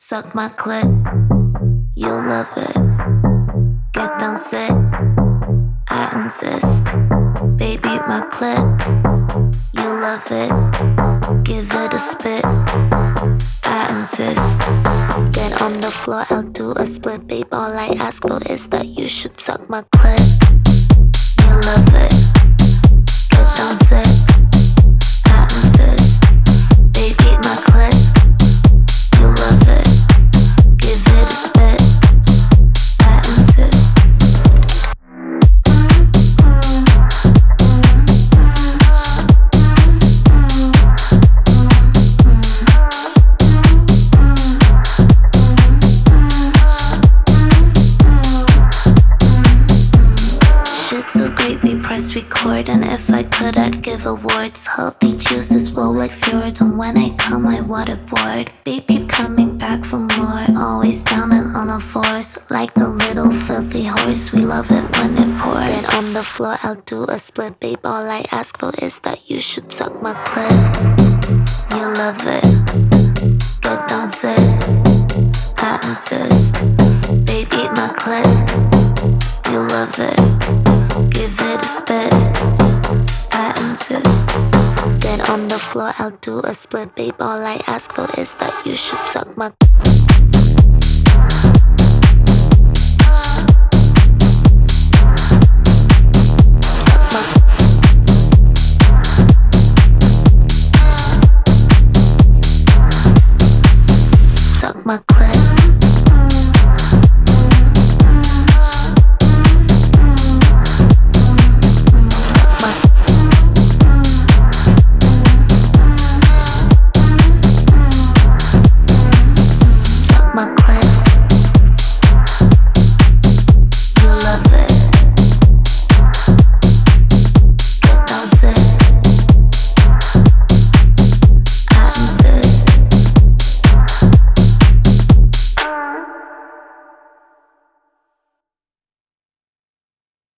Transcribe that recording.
Suck my clit, you'll love it. Get down, sit, I insist. Baby, my clit, you'll love it. Give it a spit, I insist. Get on the floor, I'll do a split. Babe, all I ask for is that you should suck my clit. You'll love it. Get down, sit, I insist. Baby, my clit, you love it. Give it a spit, I insist. Shit's so great, we press record. And if I could, I'd give awards. Healthy juices flow like fjords. And when I come, I waterboard. Babe, keep coming back for more. Always down and on a force. Like the little filthy horse. We love it when it pours. Get on the floor, I'll do a split. Babe, all I ask for is that you should suck my clit. You love it. Get down, sit, I insist. Babe, eat my clit. You love it. Give it a spit, I insist. Get on the floor, I'll do a split. Babe, all I ask for is that you should suck my suck my clit.